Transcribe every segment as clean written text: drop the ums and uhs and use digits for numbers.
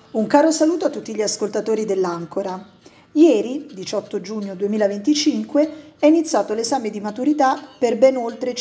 Un caro saluto a tutti gli ascoltatori dell'Ancora. Ieri, 18 giugno 2025, è iniziato l'esame di maturità per ben oltre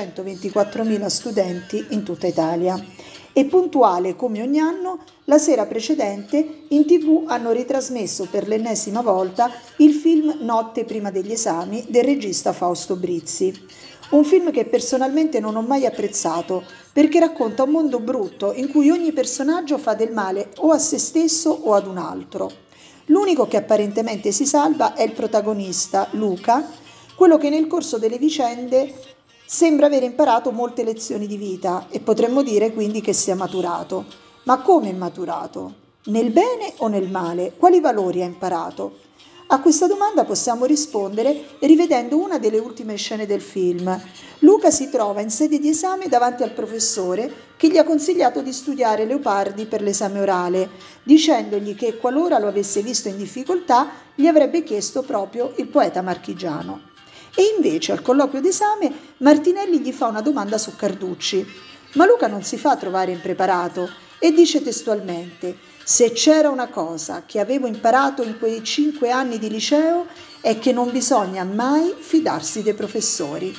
524.000 studenti in tutta Italia e puntuale come ogni anno, la sera precedente in TV hanno ritrasmesso per l'ennesima volta il film Notte prima degli esami del regista Fausto Brizzi. Un film che personalmente non ho mai apprezzato perché racconta un mondo brutto in cui ogni personaggio fa del male o a se stesso o ad un altro. L'unico che apparentemente si salva è il protagonista, Luca, quello che nel corso delle vicende sembra aver imparato molte lezioni di vita e potremmo dire quindi che sia maturato. Ma come è maturato? Nel bene o nel male? Quali valori ha imparato? A questa domanda possiamo rispondere rivedendo una delle ultime scene del film. Luca si trova in sede di esame davanti al professore che gli ha consigliato di studiare Leopardi per l'esame orale, dicendogli che qualora lo avesse visto in difficoltà gli avrebbe chiesto proprio il poeta marchigiano. E invece al colloquio d'esame Martinelli gli fa una domanda su Carducci. Ma Luca non si fa trovare impreparato e dice testualmente: se c'era una cosa che avevo imparato in quei 5 anni di liceo è che non bisogna mai fidarsi dei professori.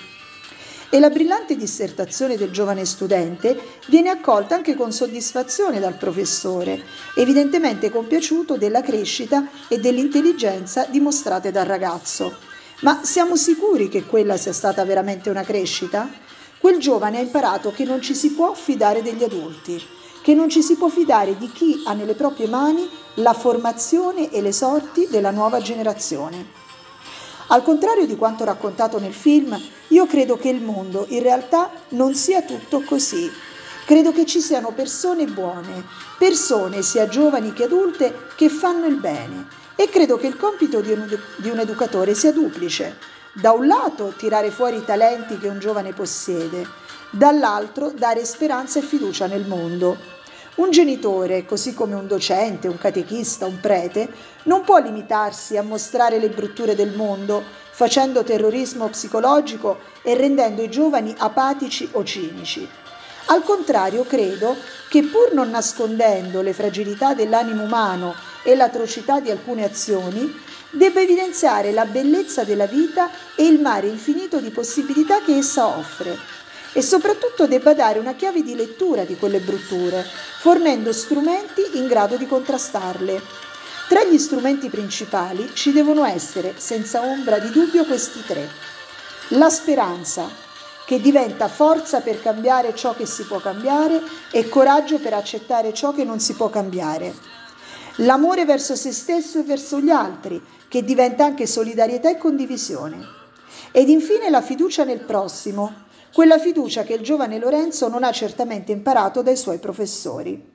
E la brillante dissertazione del giovane studente viene accolta anche con soddisfazione dal professore, evidentemente compiaciuto della crescita e dell'intelligenza dimostrate dal ragazzo. Ma siamo sicuri che quella sia stata veramente una crescita? Quel giovane ha imparato che non ci si può fidare degli adulti, che non ci si può fidare di chi ha nelle proprie mani la formazione e le sorti della nuova generazione. Al contrario di quanto raccontato nel film, io credo che il mondo in realtà non sia tutto così. Credo che ci siano persone buone, persone sia giovani che adulte che fanno il bene e credo che il compito di un educatore sia duplice. Da un lato tirare fuori i talenti che un giovane possiede, dall'altro dare speranza e fiducia nel mondo. Un genitore, così come un docente, un catechista, un prete, non può limitarsi a mostrare le brutture del mondo, facendo terrorismo psicologico e rendendo i giovani apatici o cinici. Al contrario, credo che pur non nascondendo le fragilità dell'animo umano e l'atrocità di alcune azioni, debba evidenziare la bellezza della vita e il mare infinito di possibilità che essa offre. E soprattutto debba dare una chiave di lettura di quelle brutture, fornendo strumenti in grado di contrastarle. Tra gli strumenti principali ci devono essere, senza ombra di dubbio, questi tre. La speranza, che diventa forza per cambiare ciò che si può cambiare e coraggio per accettare ciò che non si può cambiare. L'amore verso se stesso e verso gli altri, che diventa anche solidarietà e condivisione. Ed infine la fiducia nel prossimo, quella fiducia che il giovane Lorenzo non ha certamente imparato dai suoi professori.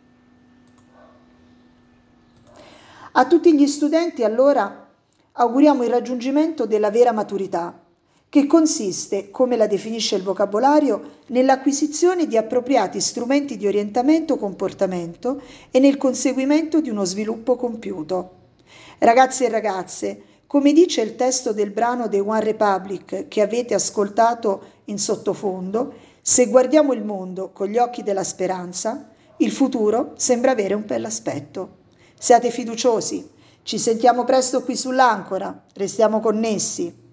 A tutti gli studenti allora auguriamo il raggiungimento della vera maturità, che consiste, come la definisce il vocabolario, nell'acquisizione di appropriati strumenti di orientamento-comportamento e nel conseguimento di uno sviluppo compiuto. Ragazzi e ragazze, come dice il testo del brano The One Republic che avete ascoltato in sottofondo, se guardiamo il mondo con gli occhi della speranza, il futuro sembra avere un bell'aspetto. Siate fiduciosi, ci sentiamo presto qui sull'Ancora, restiamo connessi.